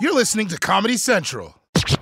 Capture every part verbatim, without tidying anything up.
You're listening to Comedy Central.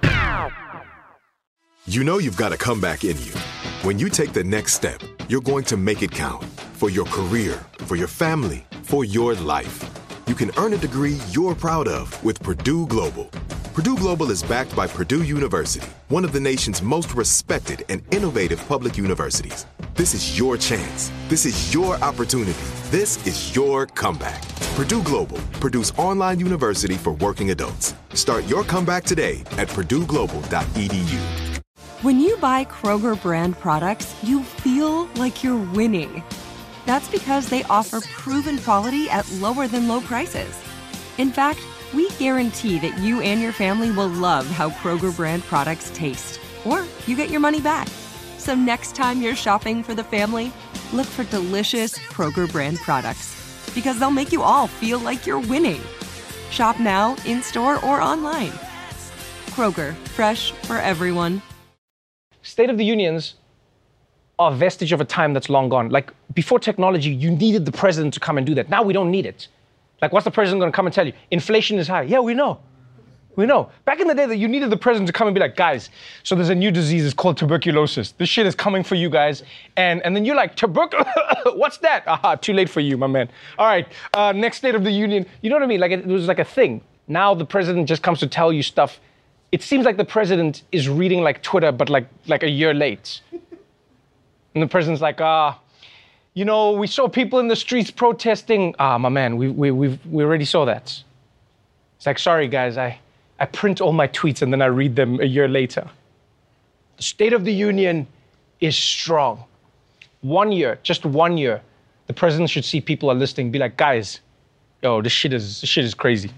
You know you've got a comeback in you. When you take the next step, you're going to make it count. For your career, for your family, for your life. You can earn a degree you're proud of with Purdue Global. Purdue Global is backed by Purdue University, one of the nation's most respected and innovative public universities. This is your chance. This is your opportunity. This is your comeback. Purdue Global, Purdue's online university for working adults. Start your comeback today at purdue global dot e d u. When you buy Kroger brand products, you feel like you're winning. That's because they offer proven quality at lower than low prices. In fact, we guarantee that you and your family will love how Kroger brand products taste, or you get your money back. So next time you're shopping for the family, look for delicious Kroger brand products, because they'll make you all feel like you're winning. Shop now, in-store, or online. Kroger, fresh for everyone. State of the Unions are a vestige of a time that's long gone. Like, before technology, you needed the president to come and do that. Now we don't need it. Like, what's the president going to come and tell you? Inflation is high. Yeah, we know. We know. Back in the day, that you needed the president to come and be like, guys, so there's a new disease, it's called tuberculosis. This shit is coming for you guys. And and then you're like, tuberculosis? What's that? Aha, too late for you, my man. All right, uh, next State of the Union. You know what I mean? Like, it, it was like a thing. Now the president just comes to tell you stuff. It seems like the president is reading like Twitter, but like like a year late. And the president's like, ah, uh, you know, we saw people in the streets protesting. Ah, my man, we we we we already saw that. It's like, sorry guys, I I print all my tweets and then I read them a year later. The State of the Union is strong. One year, just one year, the president should see people are listening, be like, guys, yo, this shit is this shit is crazy.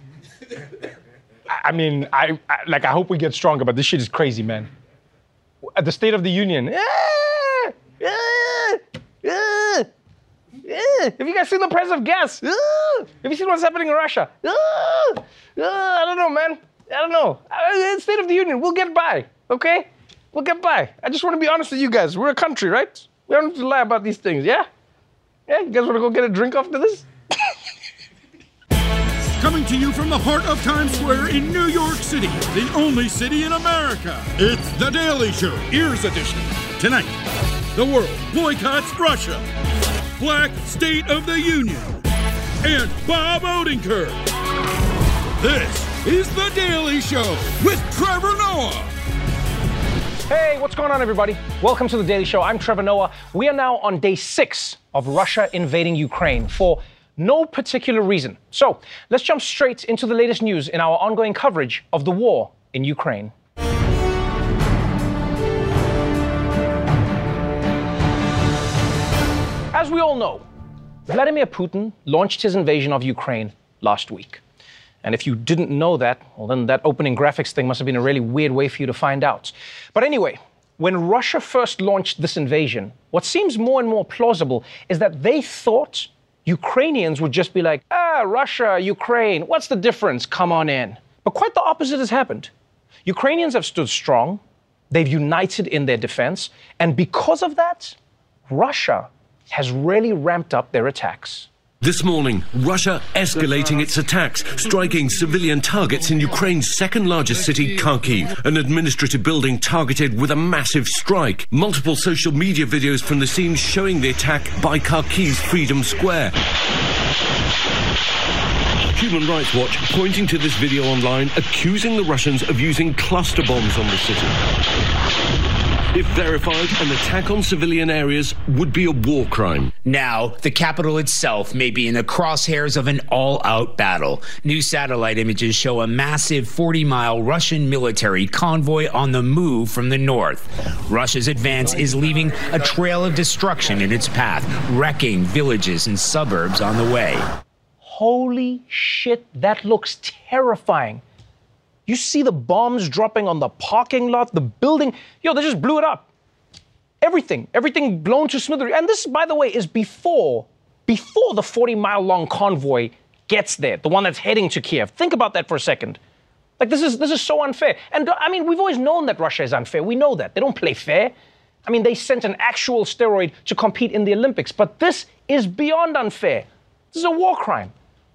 I mean, I, I like I hope we get stronger, but this shit is crazy, man. At the State of the Union, eh, eh, eh, eh. Have you guys seen the price of gas? Eh. Have you seen what's happening in Russia? Eh, eh. I don't know, man. I don't know. Uh, State of the Union, we'll get by, okay? We'll get by. I just want to be honest with you guys. We're a country, right? We don't have to lie about these things, yeah? Yeah, you guys want to go get a drink after this? Coming to you from the heart of Times Square in New York City, the only city in America. It's The Daily Show, Ears Edition. Tonight, the world boycotts Russia. Black State of the Union. And Bob Odenkirk. This is The Daily Show with Trevor Noah. Hey, what's going on, everybody? Welcome to The Daily Show. I'm Trevor Noah. We are now on day six of Russia invading Ukraine for no particular reason. So let's jump straight into the latest news in our ongoing coverage of the war in Ukraine. As we all know, Vladimir Putin launched his invasion of Ukraine last week. And if you didn't know that, well, then that opening graphics thing must have been a really weird way for you to find out. But anyway, when Russia first launched this invasion, what seems more and more plausible is that they thought Ukrainians would just be like, ah, Russia, Ukraine, what's the difference? Come on in. But quite the opposite has happened. Ukrainians have stood strong. They've united in their defense. And because of that, Russia has really ramped up their attacks. This morning, Russia escalating its attacks, striking civilian targets in Ukraine's second-largest city, Kharkiv, an administrative building targeted with a massive strike. Multiple social media videos from the scene showing the attack by Kharkiv's Freedom Square. Human Rights Watch pointing to this video online, accusing the Russians of using cluster bombs on the city. If verified, an attack on civilian areas would be a war crime. Now, the capital itself may be in the crosshairs of an all-out battle. New satellite images show a massive forty-mile Russian military convoy on the move from the north. Russia's advance is leaving a trail of destruction in its path, wrecking villages and suburbs on the way. Holy shit, that looks terrifying. You see the bombs dropping on the parking lot, the building. Yo, they just blew it up. Everything, everything blown to smithereens. And this, by the way, is before, before the forty-mile long convoy gets there, the one that's heading to Kiev. Think about that for a second. Like, this is this is so unfair. And I mean, we've always known that Russia is unfair. We know that. They don't play fair. I mean, they sent an actual steroid to compete in the Olympics. But this is beyond unfair. This is a war crime.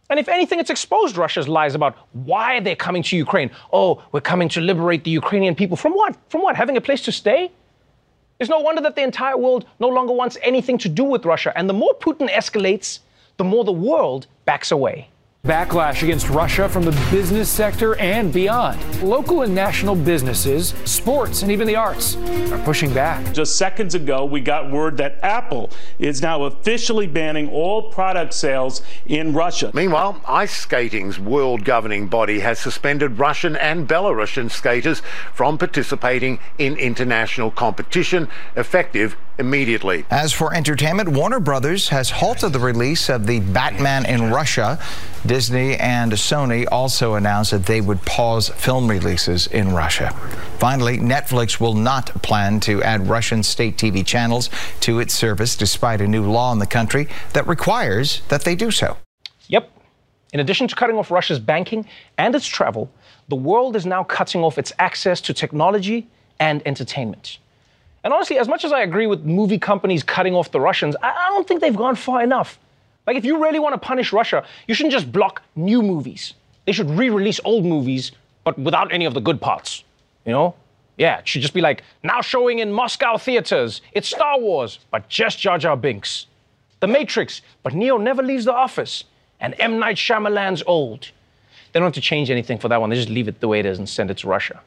And if anything, it's exposed Russia's lies about why they're coming to Ukraine. Oh, we're coming to liberate the Ukrainian people. From what? From what? Having a place to stay? It's no wonder that the entire world no longer wants anything to do with Russia. And the more Putin escalates, the more the world backs away. Backlash against Russia from the business sector and beyond. Local and national businesses, sports, and even the arts are pushing back. Just seconds ago, we got word that Apple is now officially banning all product sales in Russia. Meanwhile, ice skating's world governing body has suspended Russian and Belarusian skaters from participating in international competition, effective immediately. As for entertainment, Warner Brothers has halted the release of the Batman in Russia. Disney and Sony also announced that they would pause film releases in Russia. Finally, Netflix will not plan to add Russian state T V channels to its service, despite a new law in the country that requires that they do so. Yep. In addition to cutting off Russia's banking and its travel, the world is now cutting off its access to technology and entertainment. And honestly, as much as I agree with movie companies cutting off the Russians, I don't think they've gone far enough. Like, if you really want to punish Russia, you shouldn't just block new movies. They should re-release old movies, but without any of the good parts, you know? Yeah, it should just be like, now showing in Moscow theaters, it's Star Wars, but just Jar Jar Binks. The Matrix, but Neo never leaves the office. And M. Night Shyamalan's old. They don't have to change anything for that one. They just leave it the way it is and send it to Russia.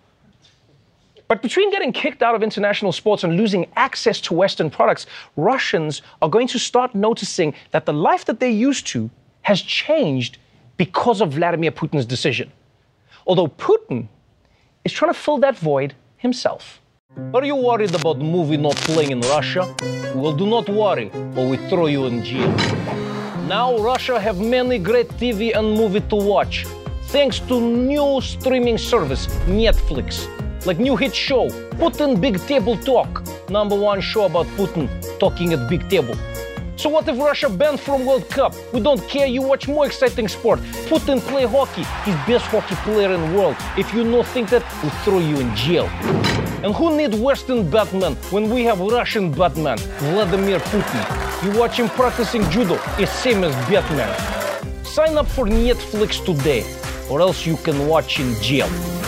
But between getting kicked out of international sports and losing access to Western products, Russians are going to start noticing that the life that they're used to has changed because of Vladimir Putin's decision. Although Putin is trying to fill that void himself. Are you worried about the movie not playing in Russia? Well, do not worry, or we throw you in jail. Now Russia have many great T V and movie to watch, thanks to new streaming service, Netflix. Like new hit show, Putin Big Table Talk. Number one show about Putin talking at big table. So what if Russia banned from World Cup? We don't care, you watch more exciting sport. Putin play hockey, he's best hockey player in the world. If you don't think that, we'll throw you in jail. And who need Western Batman when we have Russian Batman, Vladimir Putin? You watch him practicing judo, it's same as Batman. Sign up for Netflix today, or else you can watch in jail.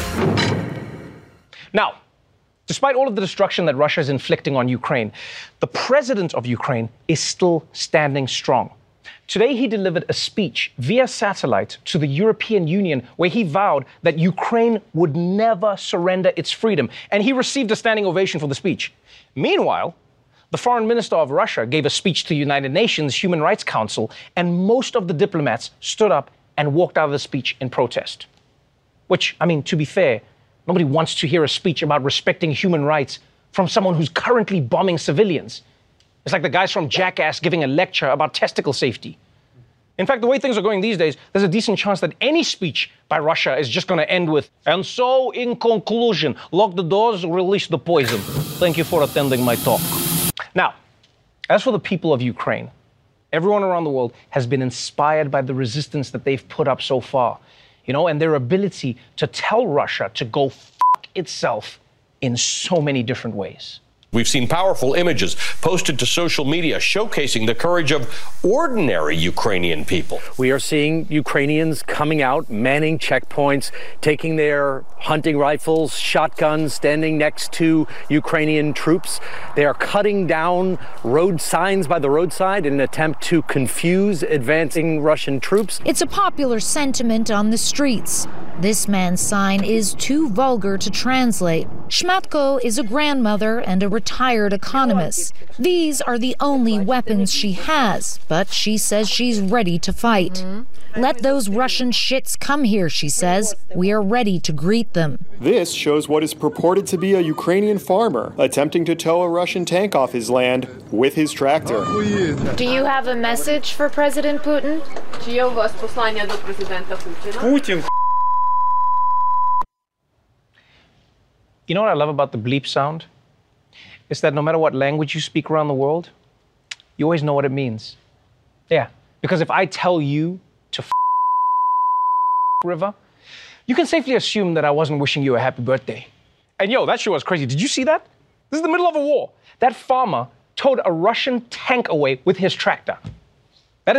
Now, despite all of the destruction that Russia is inflicting on Ukraine, the president of Ukraine is still standing strong. Today, he delivered a speech via satellite to the European Union where he vowed that Ukraine would never surrender its freedom, and he received a standing ovation for the speech. Meanwhile, the foreign minister of Russia gave a speech to the United Nations Human Rights Council, and most of the diplomats stood up and walked out of the speech in protest. Which, I mean, to be fair, nobody wants to hear a speech about respecting human rights from someone who's currently bombing civilians. It's like the guys from Jackass giving a lecture about testicle safety. In fact, the way things are going these days, there's a decent chance that any speech by Russia is just going to end with, and so, in conclusion, lock the doors, release the poison. Thank you for attending my talk. Now, as for the people of Ukraine, everyone around the world has been inspired by the resistance that they've put up so far. You know, and their ability to tell Russia to go f*** itself in so many different ways. We've seen powerful images posted to social media showcasing the courage of ordinary Ukrainian people. We are seeing Ukrainians coming out, manning checkpoints, taking their hunting rifles, shotguns, standing next to Ukrainian troops. They are cutting down road signs by the roadside in an attempt to confuse advancing Russian troops. It's a popular sentiment on the streets. This man's sign is too vulgar to translate. Shmatko is a grandmother and a retired economist. These are the only weapons she has, but she says she's ready to fight. Mm-hmm. Let those Russian shits come here, she says. We are ready to greet them. This shows what is purported to be a Ukrainian farmer attempting to tow a Russian tank off his land with his tractor. Do you have a message for President Putin? Putin. You know what I love about the bleep sound? It's that no matter what language you speak around the world, you always know what it means. Yeah, because if I tell you to f River, you can safely assume that I wasn't wishing you a happy birthday. And yo, that sure was crazy. Did you see that? This is the middle of a war. That farmer towed a Russian tank away with his tractor. That is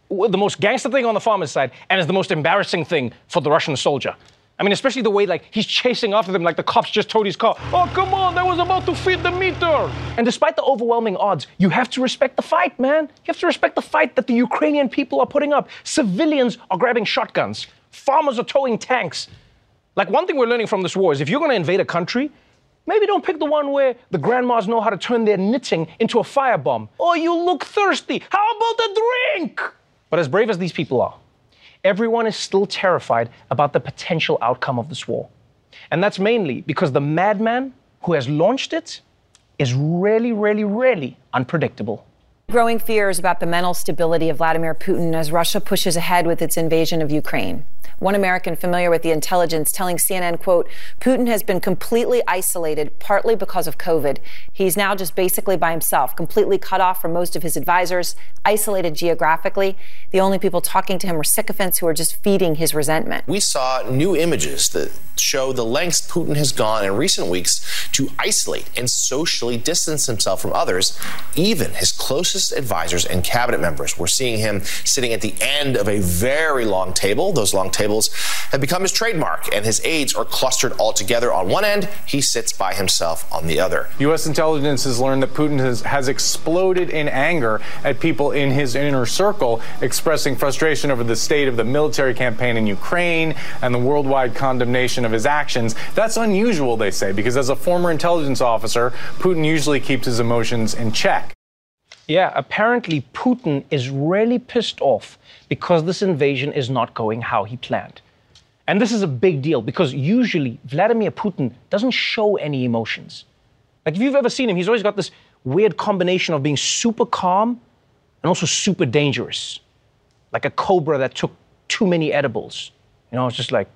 the most gangster thing on the farmer's side and is the most embarrassing thing for the Russian soldier. I mean, especially the way, like, he's chasing after them like the cops just towed his car. Oh, come on, that was about to feed the meter. And despite the overwhelming odds, you have to respect the fight, man. You have to respect the fight that the Ukrainian people are putting up. Civilians are grabbing shotguns. Farmers are towing tanks. Like, one thing we're learning from this war is if you're going to invade a country, maybe don't pick the one where the grandmas know how to turn their knitting into a firebomb. Oh, you look thirsty. How about a drink? But as brave as these people are, everyone is still terrified about the potential outcome of this war. And that's mainly because the madman who has launched it is really, really, really unpredictable. Growing fears about the mental stability of Vladimir Putin as Russia pushes ahead with its invasion of Ukraine. One American familiar with the intelligence telling C N N, quote, Putin has been completely isolated, partly because of COVID. He's now just basically by himself, completely cut off from most of his advisors, isolated geographically. The only people talking to him are sycophants who are just feeding his resentment. We saw new images that show the lengths Putin has gone in recent weeks to isolate and socially distance himself from others, even his closest advisors and cabinet members. We're seeing him sitting at the end of a very long table. Those long tables have become his trademark, and his aides are clustered all together on one end. He sits by himself on the other. U S intelligence has learned that Putin has, has exploded in anger at people in his inner circle, expressing frustration over the state of the military campaign in Ukraine and the worldwide condemnation of his actions. That's unusual, they say, because as a former intelligence officer, Putin usually keeps his emotions in check. Yeah, apparently Putin is really pissed off because this invasion is not going how he planned. And this is a big deal because usually Vladimir Putin doesn't show any emotions. Like, if you've ever seen him, he's always got this weird combination of being super calm and also super dangerous. Like a cobra that took too many edibles. You know, it's just like,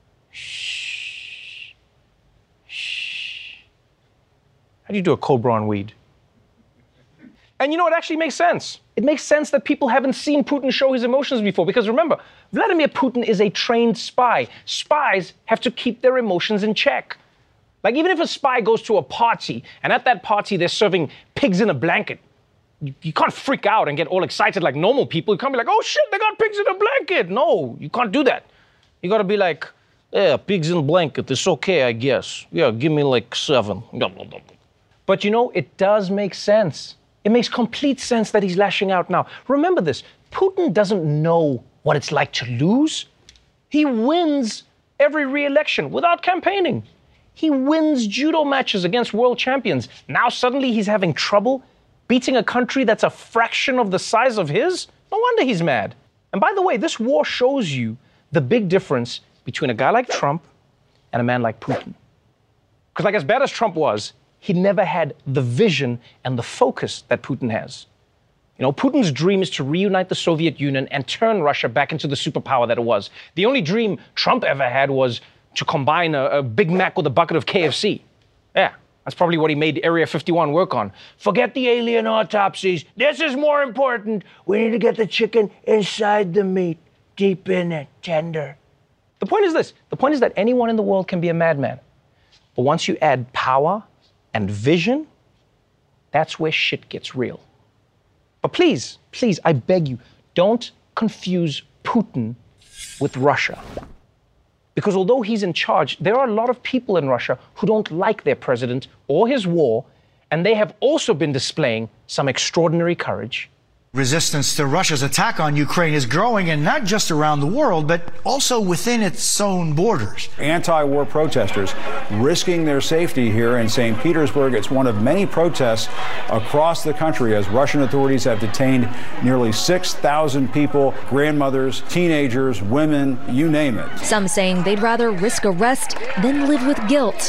shh, shh. How do you do a cobra on weed? And you know, it actually makes sense. It makes sense that people haven't seen Putin show his emotions before. Because remember, Vladimir Putin is a trained spy. Spies have to keep their emotions in check. Like, even if a spy goes to a party, and at that party they're serving pigs in a blanket, you, you can't freak out and get all excited like normal people. You can't be like, oh shit, they got pigs in a blanket. No, you can't do that. You gotta be like, yeah, pigs in a blanket, it's okay, I guess. Yeah, give me like seven. But you know, it does make sense. It makes complete sense that he's lashing out now. Remember this, Putin doesn't know what it's like to lose. He wins every re-election without campaigning. He wins judo matches against world champions. Now suddenly he's having trouble beating a country that's a fraction of the size of his? No wonder he's mad. And by the way, this war shows you the big difference between a guy like Trump and a man like Putin. Because like, as bad as Trump was, he never had the vision and the focus that Putin has. You know, Putin's dream is to reunite the Soviet Union and turn Russia back into the superpower that it was. The only dream Trump ever had was to combine a, a Big Mac with a bucket of K F C. Yeah, that's probably what he made Area fifty-one work on. Forget the alien autopsies. This is more important. We need to get the chicken inside the meat, deep in it, tender. The point is this. The point is that anyone in the world can be a madman. But once you add power and vision, that's where shit gets real. But please, please, I beg you, don't confuse Putin with Russia. Because although he's in charge, there are a lot of people in Russia who don't like their president or his war, and they have also been displaying some extraordinary courage. Resistance to Russia's attack on Ukraine is growing, and not just around the world, but also within its own borders. Anti-war protesters risking their safety here in Saint Petersburg. It's one of many protests across the country as Russian authorities have detained nearly six thousand people, grandmothers, teenagers, women, you name it. Some saying they'd rather risk arrest than live with guilt.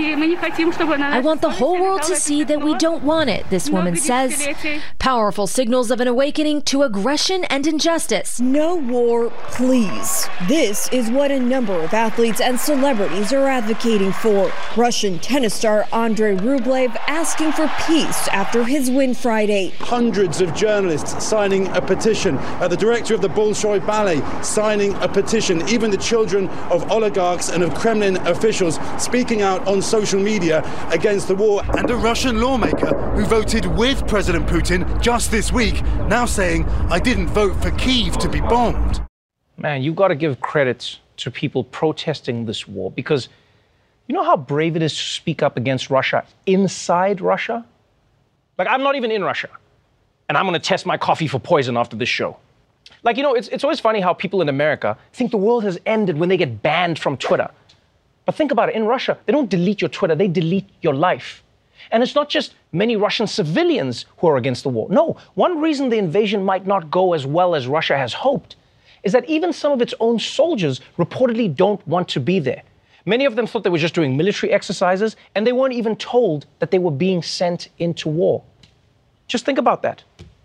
I want the whole world to see that we don't want it, this woman says. Powerful signals of an awakening to aggression and injustice. No war, please. This is what a number of athletes and celebrities are advocating for. Russian tennis star Andrei Rublev asking for peace after his win Friday. Hundreds of journalists signing a petition. Uh, the director of the Bolshoi Ballet signing a petition. Even the children of oligarchs and of Kremlin officials speaking out on social media against the war. And a Russian lawmaker who voted with President Putin just this week now saying I didn't vote for Kyiv to be bombed. Man, you got to give credit to people protesting this war, because you know how brave it is to speak up against Russia inside Russia? Like, I'm not even in Russia, and I'm going to test my coffee for poison after this show. Like, you know, it's, it's always funny how people in America think the world has ended when they get banned from Twitter. But think about it. In Russia, they don't delete your Twitter. They delete your life. And it's not just many Russian civilians who are against the war. No, one reason the invasion might not go as well as Russia has hoped is that even some of its own soldiers reportedly don't want to be there. Many of them thought they were just doing military exercises, and they weren't even told that they were being sent into war. Just think about that.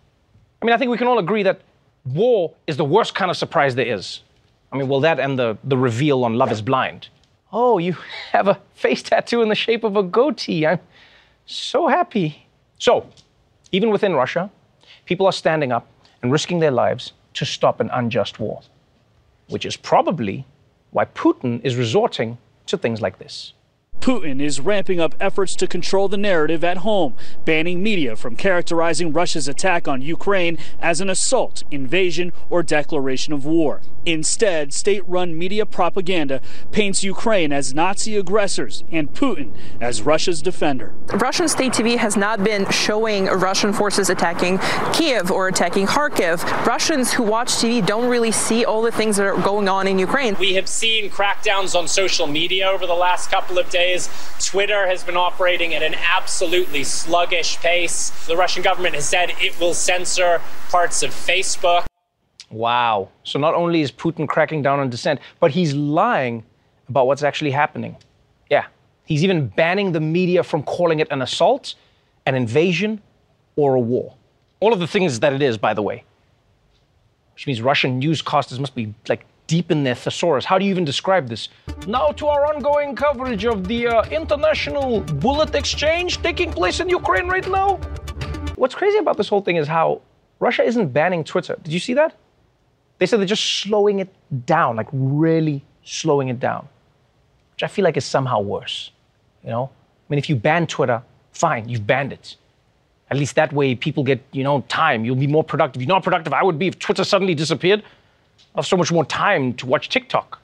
I mean, I think we can all agree that war is the worst kind of surprise there is. I mean, well, that and the, the reveal on Love is Blind. Oh, you have a face tattoo in the shape of a goatee. I'm so happy. So, even within Russia, people are standing up and risking their lives to stop an unjust war, which is probably why Putin is resorting to things like this. Putin is ramping up efforts to control the narrative at home, banning media from characterizing Russia's attack on Ukraine as an assault, invasion, or declaration of war. Instead, state-run media propaganda paints Ukraine as Nazi aggressors and Putin as Russia's defender. Russian state T V has not been showing Russian forces attacking Kiev or attacking Kharkiv. Russians who watch T V don't really see all the things that are going on in Ukraine. We have seen crackdowns on social media over the last couple of days. Twitter has been operating at an absolutely sluggish pace. The Russian government has said it will censor parts of Facebook. Wow. So not only is Putin cracking down on dissent, but he's lying about what's actually happening. Yeah. He's even banning the media from calling it an assault, an invasion, or a war. All of the things that it is, by the way. Which means Russian newscasters must be like deep in their thesaurus. How do you even describe this? Now to our ongoing coverage of the uh, international bullet exchange taking place in Ukraine right now. What's crazy about this whole thing is how Russia isn't banning Twitter. Did you see that? They said they're just slowing it down, like really slowing it down, which I feel like is somehow worse. You know, I mean, if you ban Twitter, fine, you've banned it. At least that way people get, you know, time. You'll be more productive. You're not productive. I would be if Twitter suddenly disappeared. I have so much more time to watch TikTok.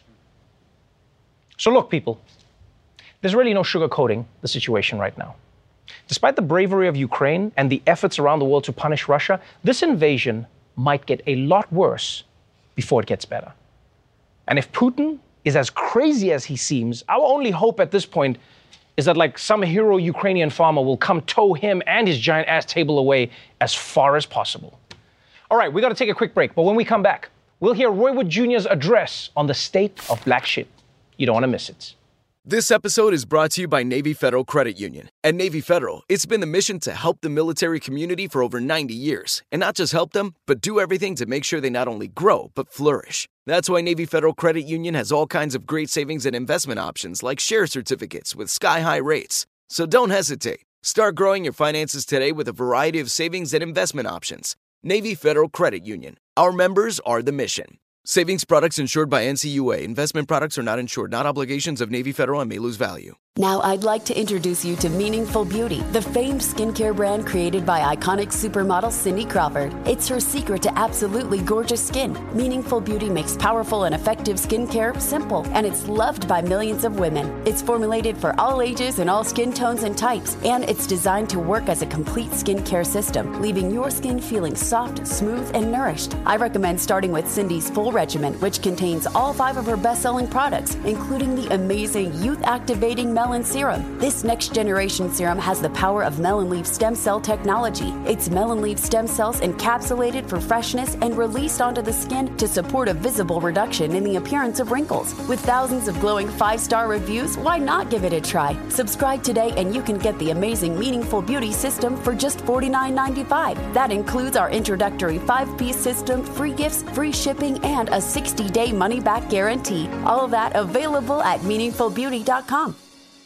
So look, people, there's really no sugarcoating the situation right now. Despite the bravery of Ukraine and the efforts around the world to punish Russia, this invasion might get a lot worse before it gets better. And if Putin is as crazy as he seems, our only hope at this point is that like some hero Ukrainian farmer will come tow him and his giant ass table away as far as possible. All right, we got to take a quick break, but when we come back, we'll hear Roy Wood Junior's address on the state of black shit. You don't want to miss it. This episode is brought to you by Navy Federal Credit Union. At Navy Federal, it's been the mission to help the military community for over ninety years. And not just help them, but do everything to make sure they not only grow, but flourish. That's why Navy Federal Credit Union has all kinds of great savings and investment options like share certificates with sky-high rates. So don't hesitate. Start growing your finances today with a variety of savings and investment options. Navy Federal Credit Union. Our members are the mission. Savings products insured by N C U A. Investment products are not insured, not obligations of Navy Federal and may lose value. Now I'd like to introduce you to Meaningful Beauty, the famed skincare brand created by iconic supermodel Cindy Crawford. It's her secret to absolutely gorgeous skin. Meaningful Beauty makes powerful and effective skincare simple, and it's loved by millions of women. It's formulated for all ages and all skin tones and types, and it's designed to work as a complete skincare system, leaving your skin feeling soft, smooth, and nourished. I recommend starting with Cindy's full regimen, which contains all five of her best-selling products, including the amazing youth-activating Melon Serum. This next-generation serum has the power of melon leaf stem cell technology. It's melon leaf stem cells encapsulated for freshness and released onto the skin to support a visible reduction in the appearance of wrinkles. With thousands of glowing five-star reviews, why not give it a try? Subscribe today and you can get the amazing Meaningful Beauty system for just forty-nine ninety-five. That includes our introductory five-piece system, free gifts, free shipping, and a sixty-day money-back guarantee. All of that available at meaningful beauty dot com.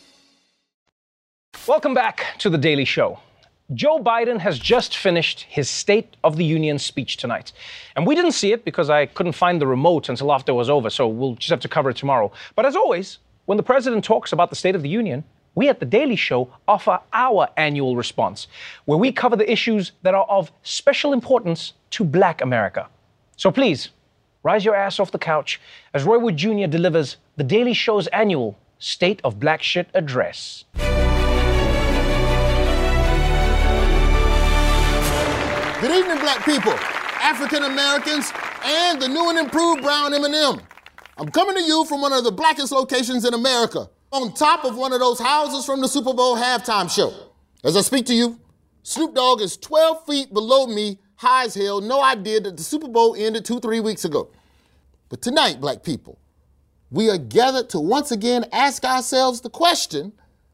Welcome back to The Daily Show. Joe Biden has just finished his State of the Union speech tonight. And we didn't see it because I couldn't find the remote until after it was over, so we'll just have to cover it tomorrow. But as always, when the president talks about the State of the Union, we at The Daily Show offer our annual response, where we cover the issues that are of special importance to Black America. So please, rise your ass off the couch as Roy Wood Junior delivers The Daily Show's annual State of Black Shit address. Good evening, Black people, African Americans, and the new and improved brown M and M. I'm coming to you from one of the blackest locations in America, on top of one of those houses from the Super Bowl halftime show. As I speak to you, Snoop Dogg is twelve feet below me, high as hell, no idea that the Super Bowl ended two, three weeks ago. But tonight, Black people, we are gathered to once again ask ourselves the question,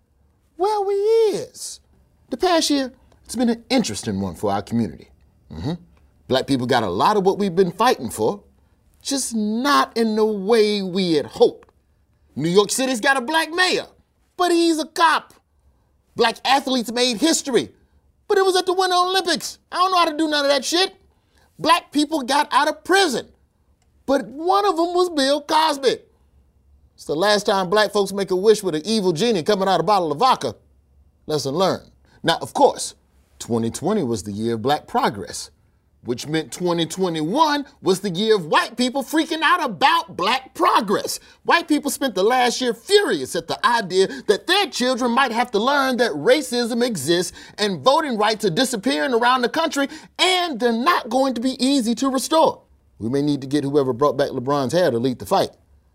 where we is? The past year, it's been an interesting one for our community. Mm-hmm. Black people got a lot of what we've been fighting for, just not in the way we had hoped. New York City's got a black mayor, but he's a cop. Black athletes made history, but it was at the Winter Olympics. I don't know how to do none of that shit. Black people got out of prison, but one of them was Bill Cosby. It's the last time black folks make a wish with an evil genie coming out of a bottle of vodka. Lesson learned. Now, of course, twenty twenty was the year of black progress, which meant twenty twenty-one was the year of white people freaking out about black progress. White people spent the last year furious at the idea that their children might have to learn that racism exists and voting rights are disappearing around the country, and they're not going to be easy to restore. We may need to get whoever brought back LeBron's hair to lead the fight.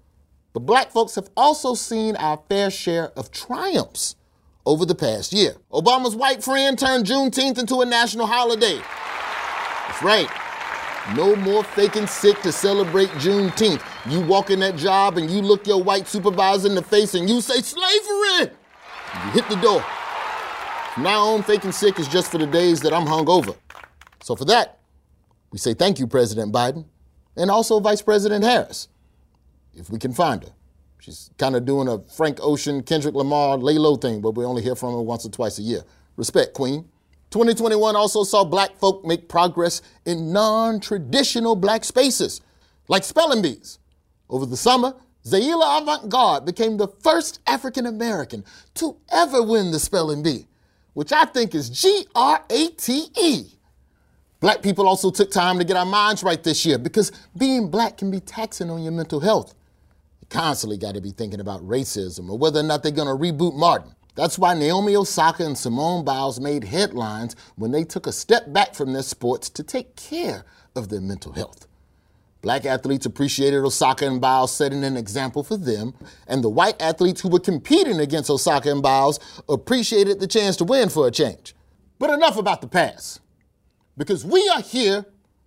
But black folks have also seen our fair share of triumphs over the past year. Obama's white friend turned Juneteenth into a national holiday. That's right. No more faking sick to celebrate Juneteenth. You walk in that job and you look your white supervisor in the face and you say, slavery! And you hit the door. From now on, faking sick is just for the days that I'm hungover. So for that, we say thank you, President Biden, and also Vice President Harris, if we can find her. She's kind of doing a Frank Ocean, Kendrick Lamar, lay low thing, but we only hear from her once or twice a year. Respect, Queen. twenty twenty-one also saw black folk make progress in non-traditional black spaces, like spelling bees. Over the summer, Zaila Avant-Garde became the first African-American to ever win the spelling bee, which I think is G R A T E. Black people also took time to get our minds right this year, because being black can be taxing on your mental health. You constantly got to be thinking about racism or whether or not they're going to reboot Martin. That's why Naomi Osaka and Simone Biles made headlines when they took a step back from their sports to take care of their mental health. Black athletes appreciated Osaka and Biles setting an example for them, and the white athletes who were competing against Osaka and Biles appreciated the chance to win for a change. But enough about the past, because we are here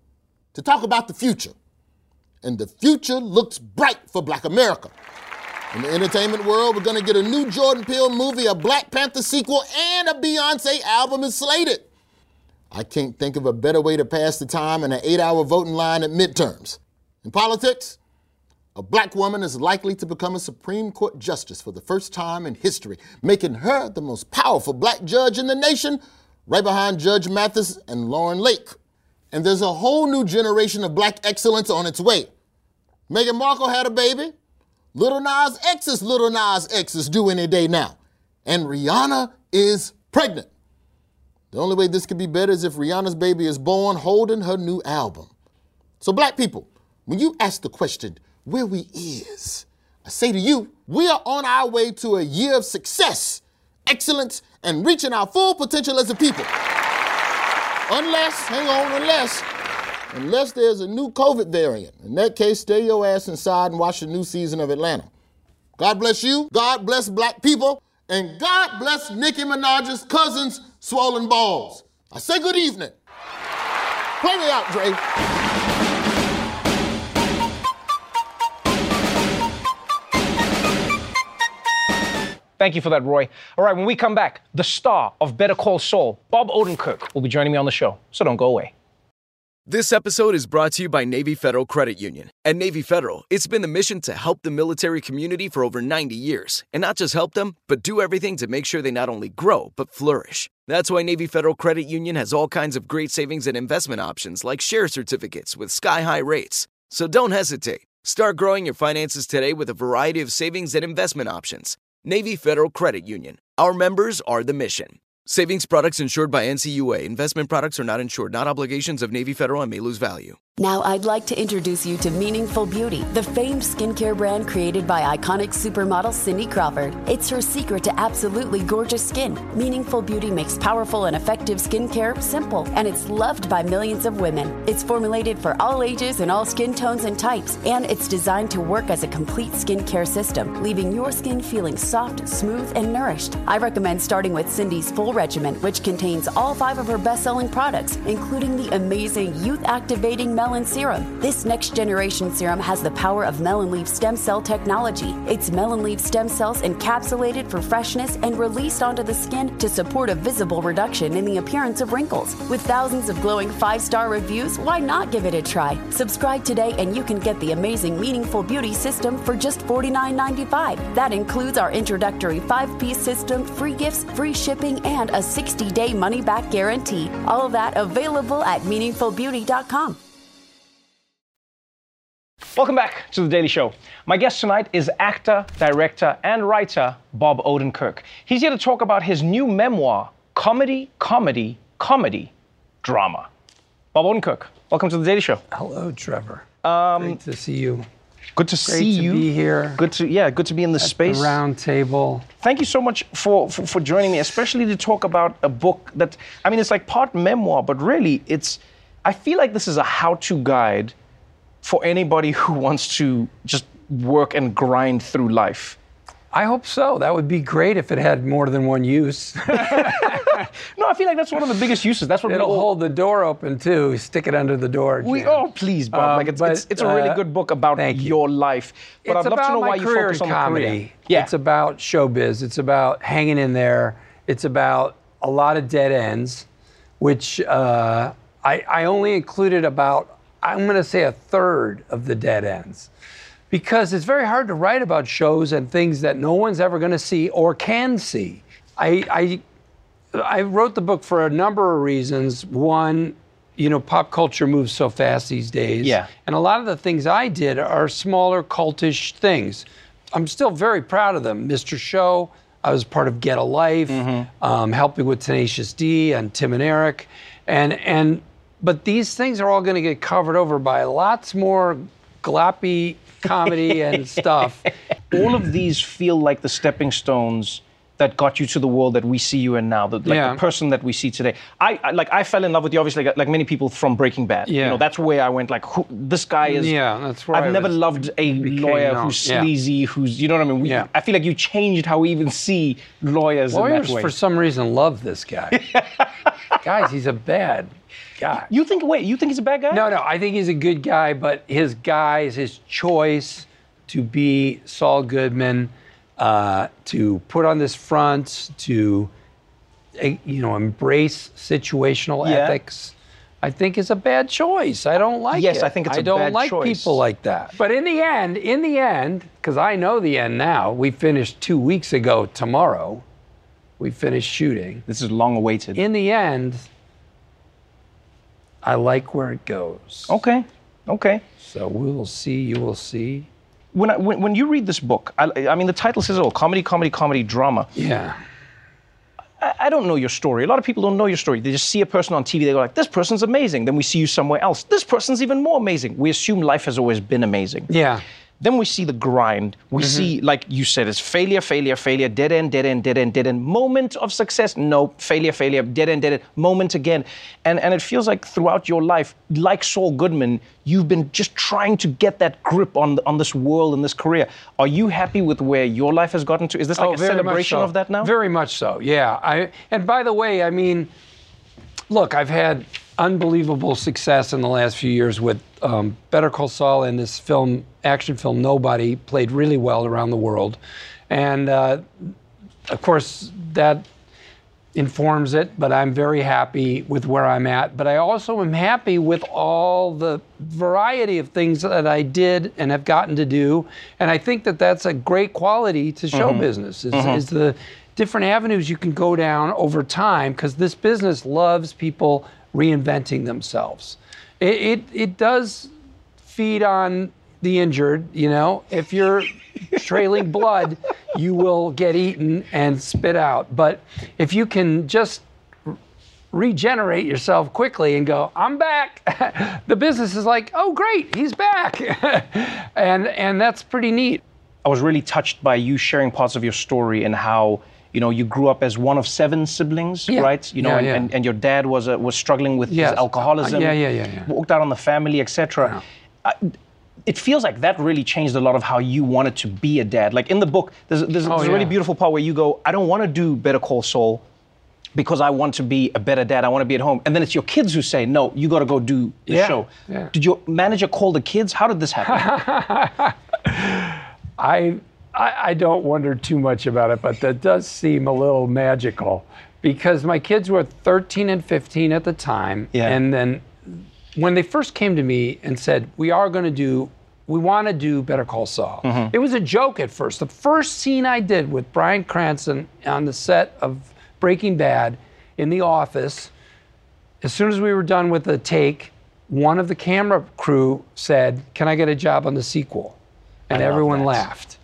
to talk about the future, and the future looks bright for Black America. In the entertainment world, we're going to get a new Jordan Peele movie, a Black Panther sequel, and a Beyonce album is slated. I can't think of a better way to pass the time in an eight-hour voting line at midterms. In politics, a black woman is likely to become a Supreme Court justice for the first time in history, making her the most powerful black judge in the nation, right behind Judge Mathis and Lauren Lake. And there's a whole new generation of black excellence on its way. Meghan Markle had a baby. Lil Nas X's Lil Nas X is due any day now. And Rihanna is pregnant. The only way this could be better is if Rihanna's baby is born holding her new album. So black people, when you ask the question, where we is, I say to you, we are on our way to a year of success, excellence, and reaching our full potential as a people. Unless, hang on, unless, unless there's a new COVID variant. In that case, stay your ass inside and watch the new season of Atlanta. God bless you, God bless black people, and God bless Nicki Minaj's cousin's swollen balls. I say good evening. Play me out, Dre. Thank you for that, Roy. All right, when we come back, the star of Better Call Saul, Bob Odenkirk, will be joining me on the show, so don't go away. This episode is brought to you by Navy Federal Credit Union. At Navy Federal, it's been the mission to help the military community for over ninety years. And not just help them, but do everything to make sure they not only grow, but flourish. That's why Navy Federal Credit Union has all kinds of great savings and investment options like share certificates with sky-high rates. So don't hesitate. Start growing your finances today with a variety of savings and investment options. Navy Federal Credit Union. Our members are the mission. Savings products insured by N C U A. Investment products are not insured, not obligations of Navy Federal and may lose value. Now I'd like to introduce you to Meaningful Beauty, the famed skincare brand created by iconic supermodel Cindy Crawford. It's her secret to absolutely gorgeous skin. Meaningful Beauty makes powerful and effective skincare simple, and it's loved by millions of women. It's formulated for all ages and all skin tones and types, and it's designed to work as a complete skincare system, leaving your skin feeling soft, smooth, and nourished. I recommend starting with Cindy's full regimen, which contains all five of her best-selling products, including the amazing youth-activating Melon Serum. This next-generation serum has the power of Melon Leaf stem cell technology. It's Melon Leaf stem cells encapsulated for freshness and released onto the skin to support a visible reduction in the appearance of wrinkles. With thousands of glowing five-star reviews, why not give it a try? Subscribe today and you can get the amazing Meaningful Beauty system for just forty-nine ninety-five. That includes our introductory five-piece system, free gifts, free shipping, and a sixty-day money-back guarantee. All of that available at meaningful beauty dot com. Welcome back to The Daily Show. My guest tonight is actor, director, and writer Bob Odenkirk. He's here to talk about his new memoir, Comedy, Comedy, Comedy, Drama. Bob Odenkirk, welcome to The Daily Show. Hello, Trevor. Um, Great to see you. Good to Great see to you. be here. Good to yeah, good to be in this at space. The round table. Thank you so much for, for for joining me, especially to talk about a book that I mean, it's like part memoir, but really, it's. I feel like this is a how-to guide for anybody who wants to just work and grind through life. I hope so. That would be great if it had more than one use. No, I feel like that's one of the biggest uses. That's what It'll we all, hold the door open too. Stick it under the door. We Jim. oh please, Bob. Um, like it's, but, it's it's a really uh, good book about your life. But it's I'd love about to know my why you career focus in on comedy. the career. Yeah. It's about showbiz. It's about hanging in there. It's about a lot of dead ends, which uh, I, I only included about, I'm going to say a third of the dead ends. Because it's very hard to write about shows and things that no one's ever going to see or can see. I, I I wrote the book for a number of reasons. One, you know, pop culture moves so fast these days. Yeah. And a lot of the things I did are smaller, cultish things. I'm still very proud of them. Mister Show, I was part of Get a Life, mm-hmm. um, helping with Tenacious D and Tim and Eric. And, and, but these things are all going to get covered over by lots more gloppy comedy and stuff. All of these feel like the stepping stones that got you to the world that we see you in now, the, like Yeah. the person that we see today. I, I like I fell in love with you, obviously, like, like many people from Breaking Bad. Yeah. You know, that's where I went. Like, who, this guy is. Yeah, that's where I've I never was- loved a lawyer known. who's Yeah. sleazy, who's you know what I mean. We, Yeah. I feel like you changed how we even see lawyers, Lawyers, in that way. for some reason, love this guy. Guys, he's a bad guy. You think? Wait, you think he's a bad guy? No, no, I think he's a good guy, but his guys, his choice to be Saul Goodman, uh, to put on this front, to eh, you know, embrace situational Yeah. ethics, I think is a bad choice. I don't like Yes, it. I think it's I a don't bad like choice. people like that. But in the end, in the end, because I know the end now, we finished two weeks ago tomorrow. We finished shooting. This is long awaited. In the end, I like where it goes. Okay, okay. So we'll see, you will see. When, I, when when you read this book, I, I mean, the title says, "Oh, comedy, comedy, comedy, drama." Yeah. I, I don't know your story. A lot of people don't know your story. They just see a person on T V. They go like, "This person's amazing." Then we see you somewhere else. This person's even more amazing. We assume life has always been amazing. Yeah. Then we see the grind. We Mhm. see, like you said, it's failure, failure, failure, dead end, dead end, dead end, dead end. Moment of success, no, failure, failure, dead end, dead end, moment again. And and it feels like throughout your life, like Saul Goodman, you've been just trying to get that grip on on this world and this career. Are you happy with where your life has gotten to? Is this like Oh, a very much celebration so. of that now? Very much so, yeah. I and by the way, I mean, look, I've had unbelievable success in the last few years with um, Better Call Saul and this film, action film, Nobody, played really well around the world. And uh, of course, that informs it, but I'm very happy with where I'm at. But I also am happy with all the variety of things that I did and have gotten to do. And I think that that's a great quality to show Mhm. business, is, Mhm. is the different avenues you can go down over time, because this business loves people reinventing themselves. It, it, it does feed on the injured, you know. If you're trailing blood, you will get eaten and spit out. But if you can just regenerate yourself quickly and go, I'm back, the business is like, oh, great, he's back. and and that's pretty neat. I was really touched by you sharing parts of your story and how, you know, you grew up as one of seven siblings, Yeah. right? You know, Yeah, and, yeah. and, and your dad was uh, was struggling with Yes. his alcoholism. Uh, yeah, yeah, yeah, yeah. Walked out on the family, et cetera. I- It feels like that really changed a lot of how you wanted to be a dad. Like in the book, there's, there's, Oh, there's a really yeah. beautiful part where you go, I don't want to do Better Call Saul because I want to be a better dad. I want to be at home. And then it's your kids who say, no, you got to go do the Yeah, show. yeah. Did your manager call the kids? How did this happen? I, I I don't wonder too much about it, but that does seem a little magical because my kids were thirteen and fifteen at the time. Yeah. And then when they first came to me and said, we are going to do, we want to do Better Call Saul. Mhm. It was a joke at first. The first scene I did with Bryan Cranston on the set of Breaking Bad in the office, as soon as we were done with the take, one of the camera crew said, can I get a job on the sequel? And I love everyone that. laughed.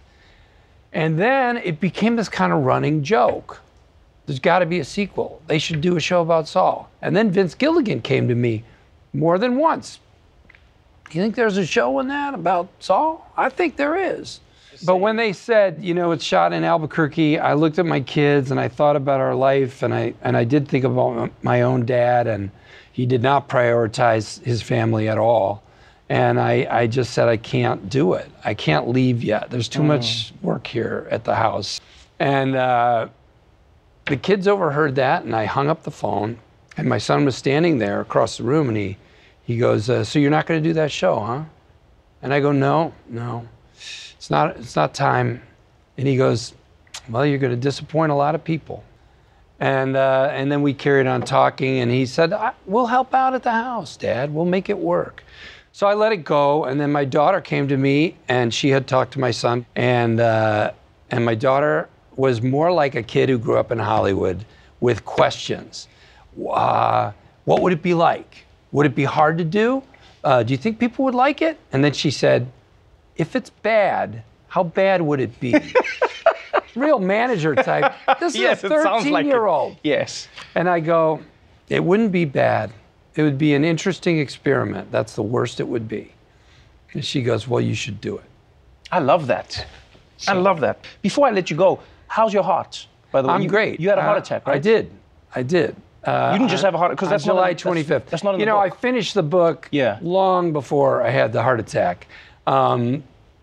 And then it became this kind of running joke. There's got to be a sequel. They should do a show about Saul. And then Vince Gilligan came to me more than once. You think there's a show in that about Saul? I think there is. But when they said, you know, it's shot in Albuquerque, I looked at my kids and I thought about our life, and I and I did think about my own dad, and he did not prioritize his family at all. And I, I just said, I can't do it. I can't leave yet. There's too Mm. much work here at the house. And uh, the kids overheard that, and I hung up the phone, and my son was standing there across the room, and he, he goes, uh, so you're not going to do that show, huh? And I go, no, no. It's not, it's not time. And he goes, well, you're going to disappoint a lot of people. And, uh, and then we carried on talking, and he said, I, we'll help out at the house, Dad. We'll make it work. So I let it go, and then my daughter came to me, and she had talked to my son, and, uh, and my daughter was more like a kid who grew up in Hollywood with questions. Uh, what would it be like? Would it be hard to do? Uh, do you think people would like it? And then she said, if it's bad, how bad would it be? Real manager type. This is Yes, a it sounds like it. thirteen-year-old. Yes. And I go, it wouldn't be bad. It would be an interesting experiment. That's the worst it would be. And she goes, well, you should do it. I love that. I love that. Before I let you go, how's your heart, by the way? I'm You- great. You had a heart Uh, attack, right? I did. I did. Uh, You didn't just have a heart- 'cause on that's not in- July that's- twenty-fifth. that's not in You the know, book. I finished the book Yeah. long before I had the heart attack. Um,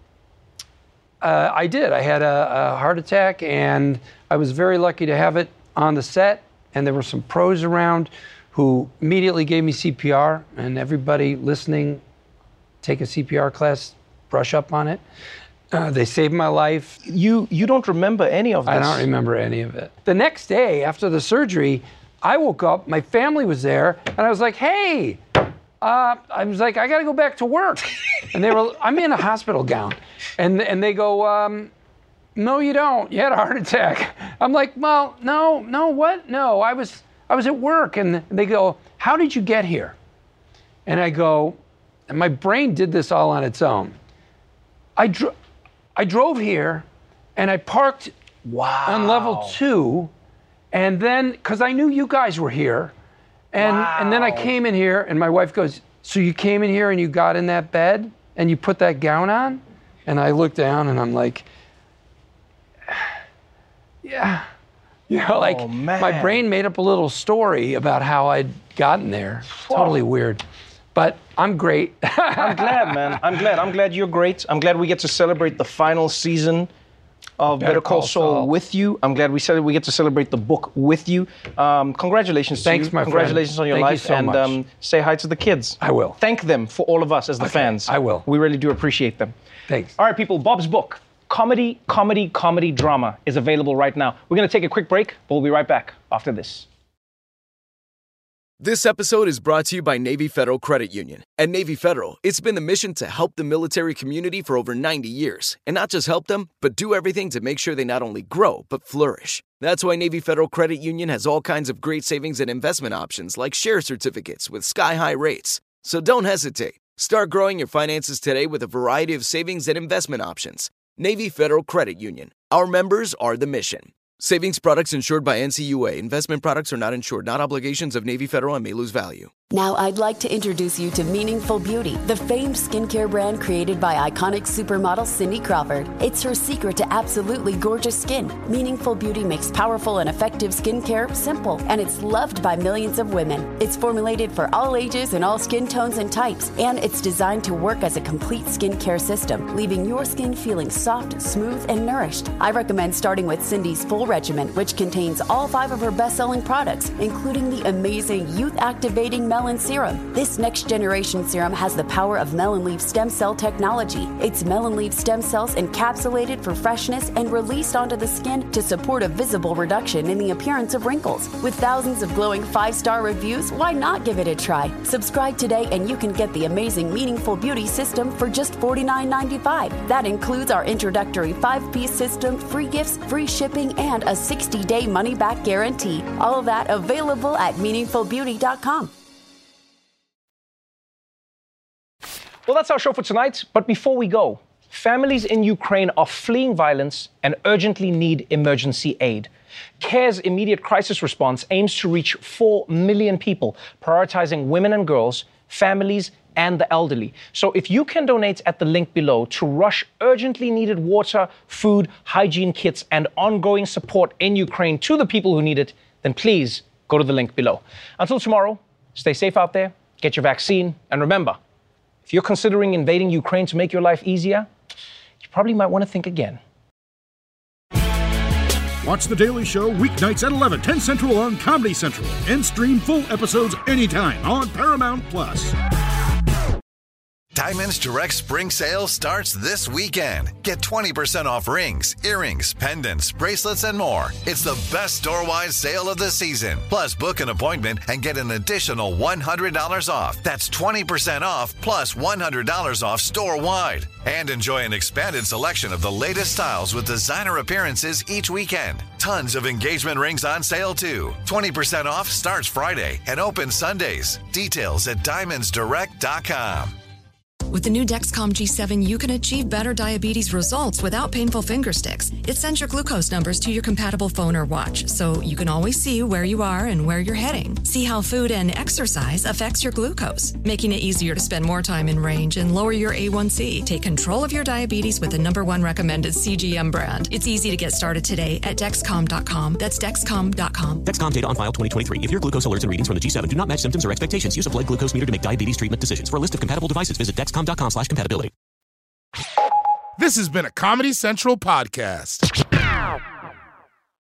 uh, I did. I had a, a heart attack, and I was very lucky to have it on the set. And there were some pros around who immediately gave me C P R. And everybody listening, take a C P R class, brush up on it. Uh, they saved my life. You you don't remember any of this? I don't remember any of it. The next day after the surgery, I woke up, my family was there, and I was like, hey, uh, I was like, I gotta go back to work. And they were, I'm in a hospital gown. And, and they go, um, no, you don't, you had a heart attack. I'm like, well, no, no, what? No, I was, I was at work. And they go, how did you get here? And I go, and my brain did this all on its own. I, dro- I drove here and I parked wow. on level two. And then, because I knew you guys were here. And, Wow. and then I came in here and my wife goes, so you came in here and you got in that bed and you put that gown on? And I look down and I'm like, yeah. You know, like Oh, man. my brain made up a little story about how I'd gotten there. Totally weird. But I'm great. I'm glad, man. I'm glad. I'm glad you're great. I'm glad we get to celebrate the final season of Better, Call, Saul, with you. I'm glad we said we get to celebrate the book with you. Um, congratulations Thanks, to you. my friend. Congratulations on your Thank you life. so and much. Um, say hi to the kids. I will. Thank them for all of us as the Okay, fans. I will. We really do appreciate them. Thanks. All right, people. Bob's book, Comedy, Comedy, Comedy Drama, is available right now. We're going to take a quick break, but we'll be right back after this. This episode is brought to you by Navy Federal Credit Union. At Navy Federal, it's been the mission to help the military community for over ninety years. And not just help them, but do everything to make sure they not only grow, but flourish. That's why Navy Federal Credit Union has all kinds of great savings and investment options like share certificates with sky-high rates. So don't hesitate. Start growing your finances today with a variety of savings and investment options. Navy Federal Credit Union. Our members are the mission. Savings products insured by N C U A. Investment products are not insured, not obligations of Navy Federal and may lose value. Now I'd like to introduce you to Meaningful Beauty, the famed skincare brand created by iconic supermodel Cindy Crawford. It's her secret to absolutely gorgeous skin. Meaningful Beauty makes powerful and effective skincare simple, and it's loved by millions of women. It's formulated for all ages and all skin tones and types, and it's designed to work as a complete skincare system, leaving your skin feeling soft, smooth, and nourished. I recommend starting with Cindy's full regimen, which contains all five of her best-selling products, including the amazing youth-activating Melon Serum. This next-generation serum has the power of Melon Leaf stem cell technology. It's Melon Leaf stem cells encapsulated for freshness and released onto the skin to support a visible reduction in the appearance of wrinkles. With thousands of glowing five-star reviews, why not give it a try? Subscribe today and you can get the amazing Meaningful Beauty system for just forty-nine ninety-five. That includes our introductory five-piece system, free gifts, free shipping, and a sixty-day money-back guarantee. All of that available at meaningful beauty dot com. Well, that's our show for tonight. But before we go, families in Ukraine are fleeing violence and urgently need emergency aid. CARE's immediate crisis response aims to reach four million people, prioritizing women and girls, families, and the elderly. So if you can donate at the link below to rush urgently needed water, food, hygiene kits, and ongoing support in Ukraine to the people who need it, then please go to the link below. Until tomorrow, stay safe out there, get your vaccine, and remember, if you're considering invading Ukraine to make your life easier, you probably might want to think again. Watch The Daily Show weeknights at eleven, ten Central on Comedy Central, and stream full episodes anytime on Paramount Plus. Diamonds Direct Spring Sale starts this weekend. Get twenty percent off rings, earrings, pendants, bracelets, and more. It's the best store-wide sale of the season. Plus, book an appointment and get an additional one hundred dollars off. That's twenty percent off plus one hundred dollars off store-wide. And enjoy an expanded selection of the latest styles with designer appearances each weekend. Tons of engagement rings on sale, too. twenty percent off starts Friday and opens Sundays. Details at diamonds direct dot com. With the new Dexcom G seven, you can achieve better diabetes results without painful finger sticks. It sends your glucose numbers to your compatible phone or watch, so you can always see where you are and where you're heading. See how food and exercise affects your glucose, making it easier to spend more time in range and lower your A one C. Take control of your diabetes with the number one recommended C G M brand. It's easy to get started today at Dexcom dot com. That's Dexcom dot com. Dexcom data on file twenty twenty-three. If your glucose alerts and readings from the G seven do not match symptoms or expectations, use a blood glucose meter to make diabetes treatment decisions. For a list of compatible devices, visit Dexcom dot com slash compatibility. This has been a Comedy Central podcast.